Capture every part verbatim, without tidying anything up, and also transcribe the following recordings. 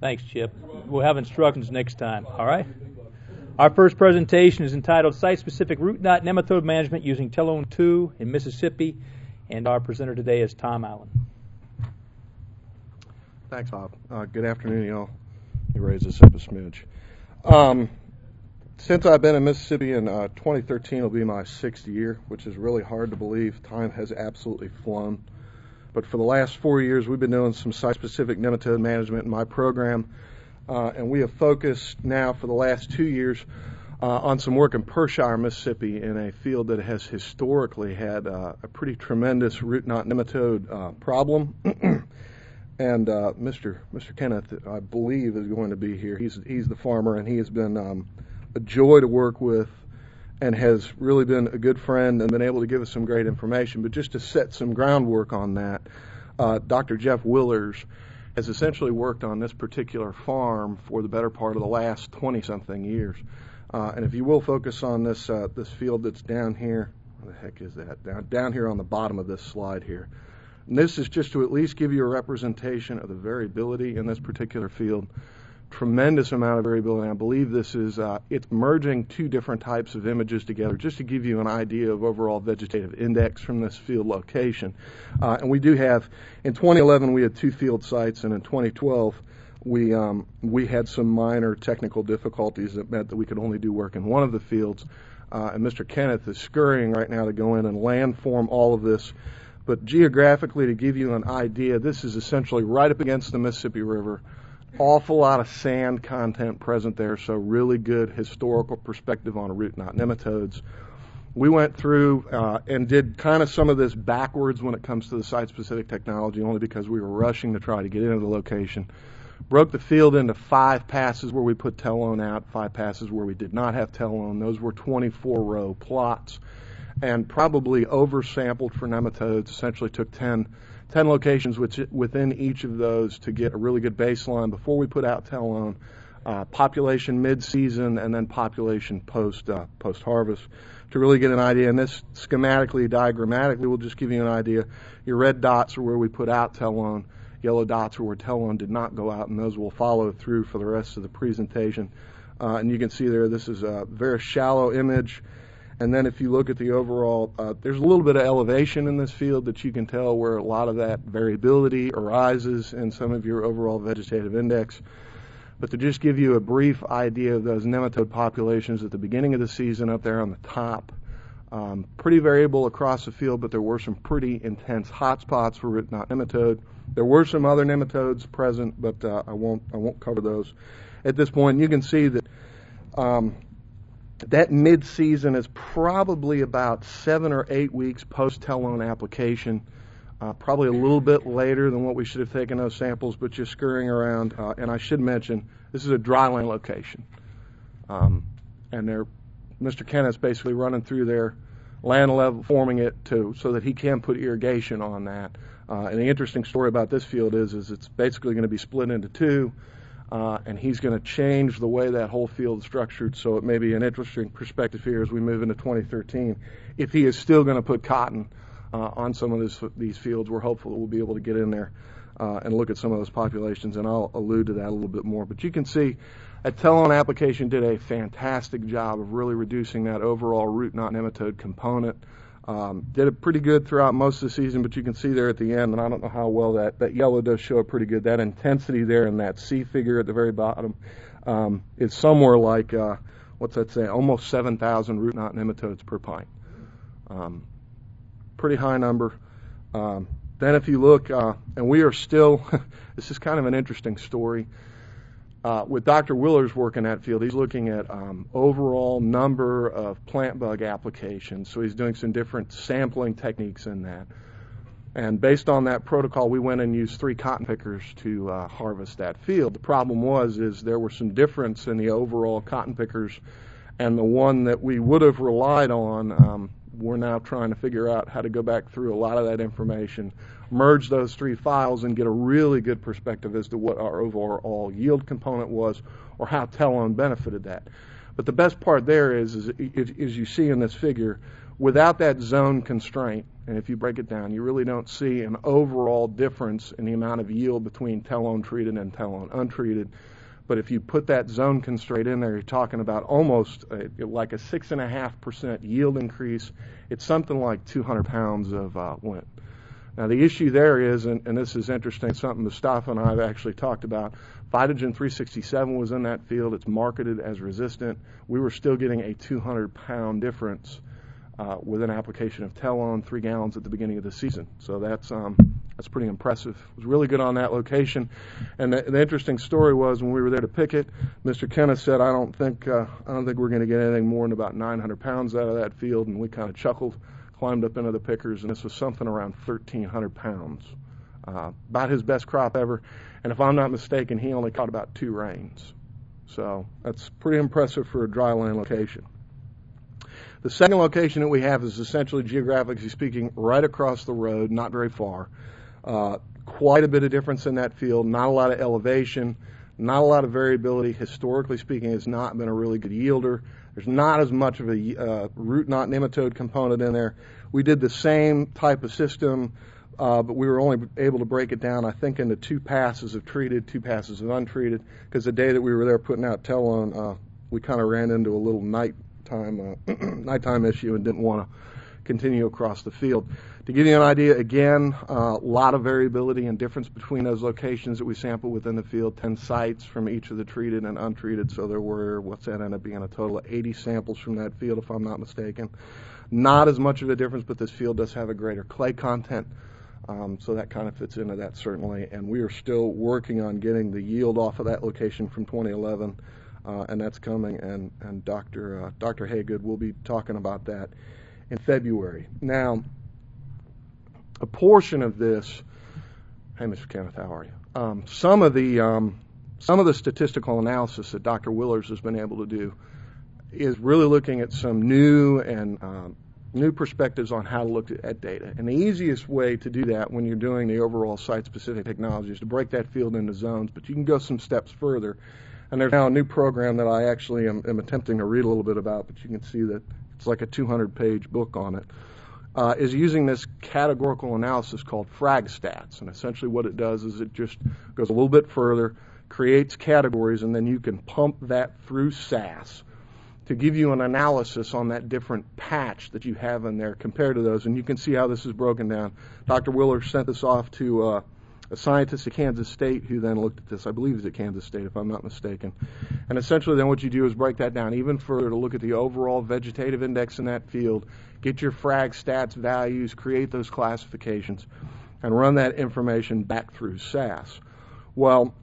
Thanks, Chip. We'll have instructions next time, all right? Our first presentation is entitled Site-Specific Root Knot Nematode Management Using Telone two in Mississippi, and our presenter today is Tom Allen. Thanks, Bob. Uh, good afternoon, y'all. You raised us up a smidge. Um, since I've been in Mississippi in uh, twenty thirteen will be my sixth year, which is really hard to believe. Time has absolutely flown. But for the last four years, we've been doing some site-specific nematode management in my program, uh, and we have focused now for the last two years uh, on some work in Pershire, Mississippi, in a field that has historically had uh, a pretty tremendous root knot nematode uh, problem. And uh, Mister Mister Kenneth, I believe, is going to be here. He's he's the farmer, and he has been um, a joy to work with, and has really been a good friend and been able to give us some great information. But just to set some groundwork on that, uh, Doctor Jeff Willers has essentially worked on this particular farm for the better part of the last twenty-something years. Uh, and if you will focus on this uh, this field that's down here, where the heck is that? Down down here on the bottom of this slide here. And this is just to at least give you a representation of the variability in this particular field. Tremendous amount of variability. I believe this is, uh, it's merging two different types of images together just to give you an idea of overall vegetative index from this field location. Uh, and we do have, in twenty eleven we had two field sites, and in twenty twelve we um, we had some minor technical difficulties that meant that we could only do work in one of the fields. Uh, and Mister Kenneth is scurrying right now to go in and landform all of this. But geographically, to give you an idea, this is essentially right up against the Mississippi River. Awful lot of sand content present there, so really good historical perspective on root knot nematodes. We went through uh, and did kind of some of this backwards when it comes to the site-specific technology, only because we were rushing to try to get into the location. Broke the field into five passes where we put telone out, five passes where we did not have telone. Those were twenty-four row plots, and probably oversampled for nematodes. Essentially took ten, ten locations which, within each of those to get a really good baseline before we put out telone, uh, population mid-season, and then population post uh, post-harvest to really get an idea. And this schematically, diagrammatically, will just give you an idea. Your red dots are where we put out telone. Yellow dots are where telone did not go out, and those will follow through for the rest of the presentation. Uh, and you can see there, this is a very shallow image. And then if you look at the overall, uh, there's a little bit of elevation in this field that you can tell where a lot of that variability arises in some of your overall vegetative index. But to just give you a brief idea of those nematode populations at the beginning of the season up there on the top, um, pretty variable across the field, but there were some pretty intense hotspots for root knot nematode. There were some other nematodes present, but uh, I won't I won't cover those at this point. You can see that um, that mid-season is probably about seven or eight weeks post-telone application, uh, probably a little bit later than what we should have taken those samples, but just scurrying around. Uh, and I should mention, this is a dryland location. Um, and they're, Mister Kenneth's basically running through their land level, forming it to, so that he can put irrigation on that. Uh, and the interesting story about this field is, is it's basically going to be split into two. Uh, and he's going to change the way that whole field is structured, so it may be an interesting perspective here as we move into twenty thirteen. If he is still going to put cotton uh, on some of this, these fields, we're hopeful that we'll be able to get in there uh, and look at some of those populations, and I'll allude to that a little bit more. But you can see that telone application did a fantastic job of really reducing that overall root knot nematode component. Um, did it pretty good throughout most of the season, but you can see there at the end, and I don't know how well that, that yellow does show it pretty good. That intensity there in that C figure at the very bottom um, is somewhere like, uh, what's that say, almost seven thousand root knot nematodes per pint. Um, pretty high number. Um, then if you look, uh, and we are still, this is kind of an interesting story. Uh, with Doctor Willers working that field, he's looking at um, overall number of plant bug applications. So he's doing some different sampling techniques in that. And based on that protocol, we went and used three cotton pickers to uh, harvest that field. The problem was is there were some difference in the overall cotton pickers, and the one that we would have relied on, um, we're now trying to figure out how to go back through a lot of that information, merge those three files, and get a really good perspective as to what our overall yield component was or how telone benefited that. But the best part there is, is, is you see in this figure, without that zone constraint, And if you break it down, you really don't see an overall difference in the amount of yield between telone treated and telone untreated. But if you put that zone constraint in there, you're talking about almost a, like a six and a half percent yield increase. It's something like two hundred pounds of uh, lint. Now the issue there is, and, and this is interesting, something Mustafa and I have actually talked about. Phytogen three sixty-seven was in that field. It's marketed as resistant. We were still getting a two hundred pound difference uh, with an application of telone, three gallons at the beginning of the season. So that's um, that's pretty impressive. It was really good on that location. And the, the interesting story was when we were there to pick it, Mister Kenneth said, "I don't think uh, I don't think we're going to get anything more than about nine hundred pounds out of that field." And we kind of chuckled, climbed up into the pickers, and this was something around thirteen hundred pounds. Uh, about his best crop ever. And if I'm not mistaken, he only caught about two rains. So that's pretty impressive for a dry land location. The second location that we have is essentially, geographically speaking, right across the road, not very far. Uh, quite a bit of difference in that field, not a lot of elevation, not a lot of variability. Historically speaking, it's not been a really good yielder. There's not as much of a uh, root knot nematode component in there. We did the same type of system, Uh, but we were only able to break it down, I think, into two passes of treated, two passes of untreated, because the day that we were there putting out telone, uh, we kind of ran into a little nighttime, uh, nighttime issue and didn't want to continue across the field. To give you an idea, again, a uh, lot of variability and difference between those locations that we sampled within the field, ten sites from each of the treated and untreated, so there were, what's that end up being, a total of eighty samples from that field, if I'm not mistaken. Not as much of a difference, but this field does have a greater clay content. Um, so that kind of fits into that, certainly. And we are still working on getting the yield off of that location from twenty eleven, uh, and that's coming. And, and Doctor Uh, Doctor Haygood will be talking about that in February. Now, a portion of this, hey, Mister Kenneth, how are you? Um, some of the um, some of the statistical analysis that Doctor Willers has been able to do is really looking at some new and um, new perspectives on how to look at data. And the easiest way to do that when you're doing the overall site-specific technology is to break that field into zones, but you can go some steps further. And there's now a new program that I actually am, am attempting to read a little bit about, but you can see that it's like a two hundred page book on it, uh, is using this categorical analysis called FragStats. And essentially what it does is it just goes a little bit further, creates categories, and then you can pump that through S A S to give you an analysis on that different patch that you have in there compared to those. And you can see how this is broken down. Doctor Willer sent this off to uh, a scientist at Kansas State who then looked at this. I believe it's at Kansas State, if I'm not mistaken. And essentially then what you do is break that down even further to look at the overall vegetative index in that field, get your frag stats values, create those classifications, and run that information back through S A S. Well,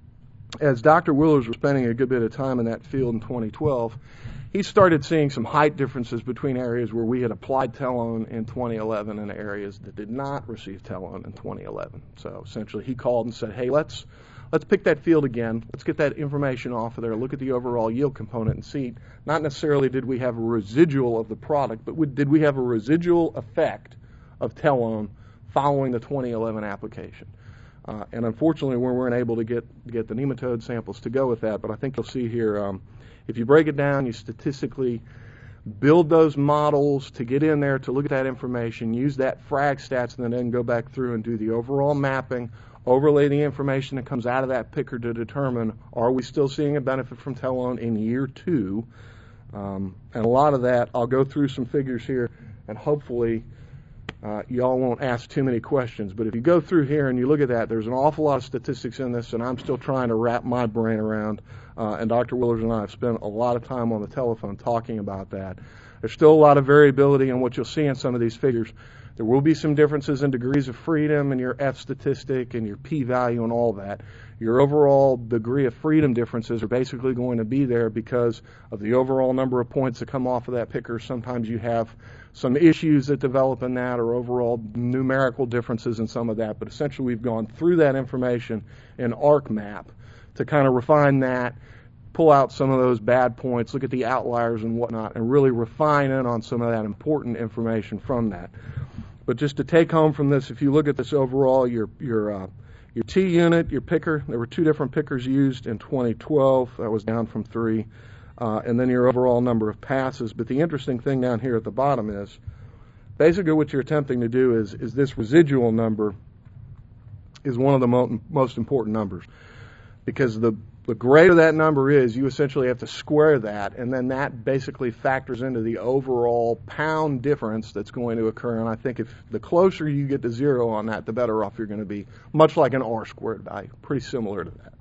as Doctor Willers was spending a good bit of time in that field in twenty twelve, he started seeing some height differences between areas where we had applied telone in twenty eleven and areas that did not receive telone in twenty eleven. So essentially he called and said, hey, let's let's pick that field again. Let's get that information off of there, look at the overall yield component and see not necessarily did we have a residual of the product, but did we have a residual effect of telone following the twenty eleven application. Uh, and unfortunately, we weren't able to get get the nematode samples to go with that. But I think you'll see here, um, if you break it down, you statistically build those models to get in there to look at that information, use that frag stats, and then go back through and do the overall mapping, overlay the information that comes out of that picker to determine, are we still seeing a benefit from telone in year two? Um, and a lot of that, I'll go through some figures here, and hopefully Uh, y'all won't ask too many questions, but if you go through here and you look at that, there's an awful lot of statistics in this, and I'm still trying to wrap my brain around, uh, and Doctor Willers and I have spent a lot of time on the telephone talking about that. There's still a lot of variability in what you'll see in some of these figures. There will be some differences in degrees of freedom and your F statistic and your p-value and all that. Your overall degree of freedom differences are basically going to be there because of the overall number of points that come off of that picker. Sometimes you have some issues that develop in that or overall numerical differences in some of that. But essentially we've gone through that information in ArcMap to kind of refine that, pull out some of those bad points, look at the outliers and whatnot, and really refine in on some of that important information from that. But just to take home from this, if you look at this overall, your your uh, your T unit, your picker, there were two different pickers used in twenty twelve. That was down from three. Uh, and then your overall number of passes. But the interesting thing down here at the bottom is basically what you're attempting to do is, is this residual number is one of the mo- most important numbers, because the the greater that number is, you essentially have to square that, and then that basically factors into the overall pound difference that's going to occur. And I think if the closer you get to zero on that, the better off you're going to be, much like an R squared value, pretty similar to that.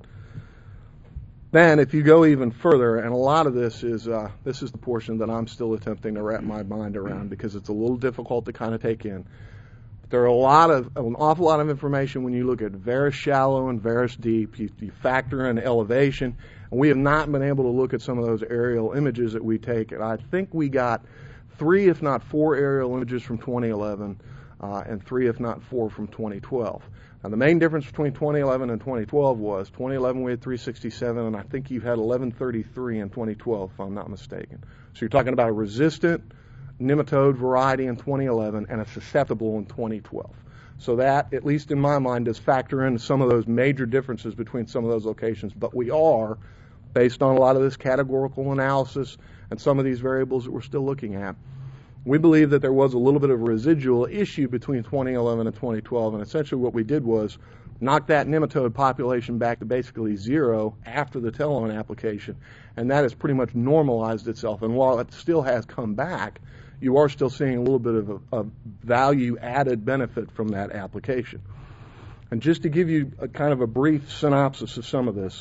Then if you go even further, and a lot of this is, uh, this is the portion that I'm still attempting to wrap my mind around because it's a little difficult to kind of take in. There are a lot of, an awful lot of information when you look at Varus shallow and Varus deep. You, you factor in elevation, and we have not been able to look at some of those aerial images that we take. And I think we got three, if not four, aerial images from twenty eleven, uh, and three, if not four, from twenty twelve. Now, the main difference between twenty eleven and twenty twelve was twenty eleven we had three sixty-seven, and I think you had eleven thirty-three in twenty twelve, if I'm not mistaken. So you're talking about a resistant nematode variety in twenty eleven and a susceptible in twenty twelve. So that, at least in my mind, does factor into some of those major differences between some of those locations. But we are, based on a lot of this categorical analysis and some of these variables that we're still looking at, we believe that there was a little bit of a residual issue between twenty eleven and twenty twelve, and essentially what we did was knock that nematode population back to basically zero after the Telone application, and that has pretty much normalized itself. And while it still has come back, you are still seeing a little bit of a, a value-added benefit from that application. And just to give you a kind of a brief synopsis of some of this,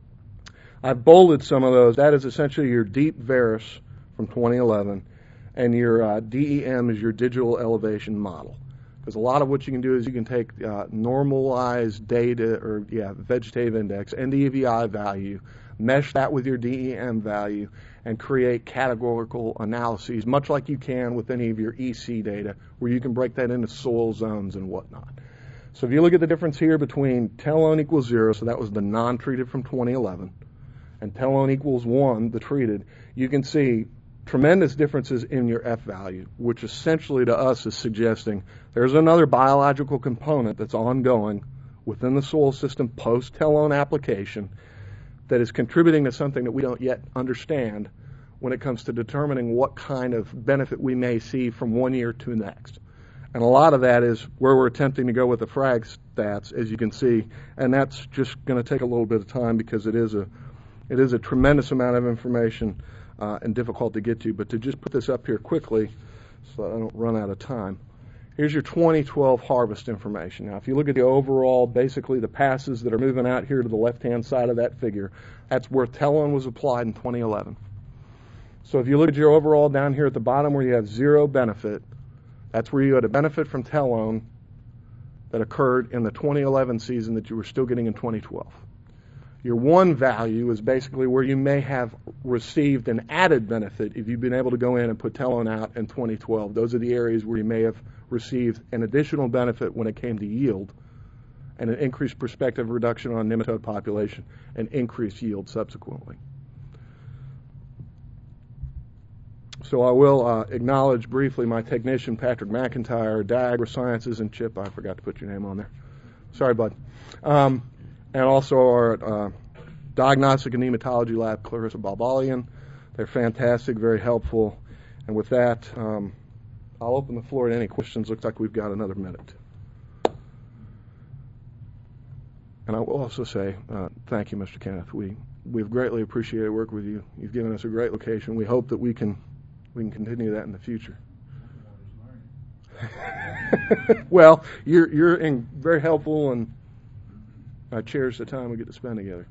I've bolded some of those. That is essentially your deep Varus from twenty eleven, and your uh, D E M is your digital elevation model. Because a lot of what you can do is you can take uh, normalized data, or yeah, vegetative index, N D V I value, mesh that with your D E M value, and create categorical analyses, much like you can with any of your E C data, where you can break that into soil zones and whatnot. So if you look at the difference here between Telone equals zero, so that was the non-treated from twenty eleven, and Telone equals one, the treated, you can see tremendous differences in your F value, which essentially to us is suggesting there's another biological component that's ongoing within the soil system post-Telone application that is contributing to something that we don't yet understand when it comes to determining what kind of benefit we may see from one year to next. And a lot of that is where we're attempting to go with the frag stats, as you can see, and that's just going to take a little bit of time because it is a it is a tremendous amount of information uh, and difficult to get to. But to just put this up here quickly so that I don't run out of time, here's your twenty twelve harvest information. Now, if you look at the overall, basically the passes that are moving out here to the left-hand side of that figure, that's where Telone was applied in twenty eleven. So if you look at your overall down here at the bottom where you have zero benefit, that's where you had a benefit from Telone that occurred in the twenty eleven season that you were still getting in twenty twelve. Your one value is basically where you may have received an added benefit if you've been able to go in and put Telone out in twenty twelve. Those are the areas where you may have received an additional benefit when it came to yield and an increased prospective reduction on nematode population and increased yield subsequently. So I will uh, acknowledge briefly my technician, Patrick McIntyre, Diagra Sciences, and Chip, I forgot to put your name on there. Sorry, bud. Um, and also our uh, diagnostic and hematology lab, Clarissa Balbalian. They're fantastic, very helpful. And with that, um, I'll open the floor to any questions. Looks like we've got another minute. And I will also say uh, thank you, Mister Kenneth. We, we've greatly appreciated working with you. You've given us a great location. We hope that we can we can continue that in the future. Well, you're you're in very helpful, and I cherish the time we get to spend together.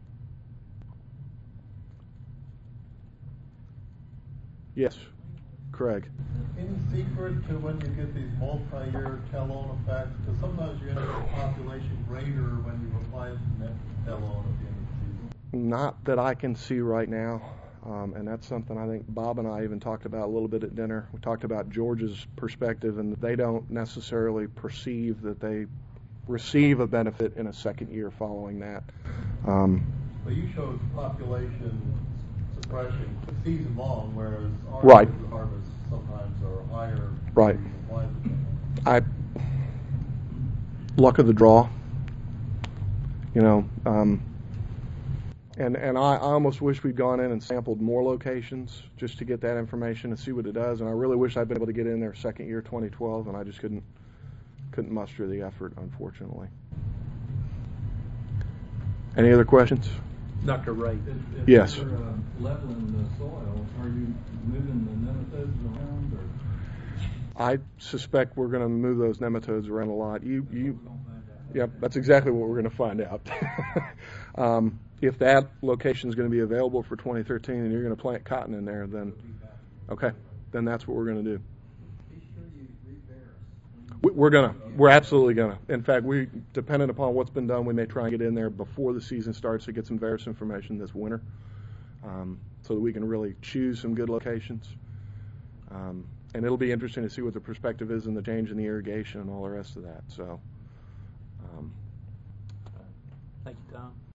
Yes, Craig. Any secret to when you get these multi-year Telone effects? Because sometimes you end up with population greater when you apply Telone at the end of the season. Not that I can see right now. Um, and that's something I think Bob and I even talked about a little bit at dinner. We talked about George's perspective, and they don't necessarily perceive that they receive a benefit in a second year following that. Um, but you showed population suppression season long, whereas our right. harvests sometimes are higher. Right. I luck of the draw. You know. Um, And and I, I almost wish we'd gone in and sampled more locations just to get that information and see what it does. And I really wish I'd been able to get in there second year twenty twelve, and I just couldn't couldn't muster the effort, unfortunately. Any other questions? Doctor Wright. If, if Yes. you're uh, leveling the soil, are you moving the nematodes around, or? I suspect we're going to move those nematodes around a lot. You you. Yep, that's exactly what we're going to find out. um, if that location is going to be available for twenty thirteen and you're going to plant cotton in there, then okay, then that's what we're going to do. We- We're gonna, we're absolutely gonna. In fact, we, dependent upon what's been done, we may try and get in there before the season starts to get some Verus information this winter, um, so that we can really choose some good locations. Um, and it'll be interesting to see what the perspective is in the change in the irrigation and all the rest of that. So. Um, Thank you, Tom.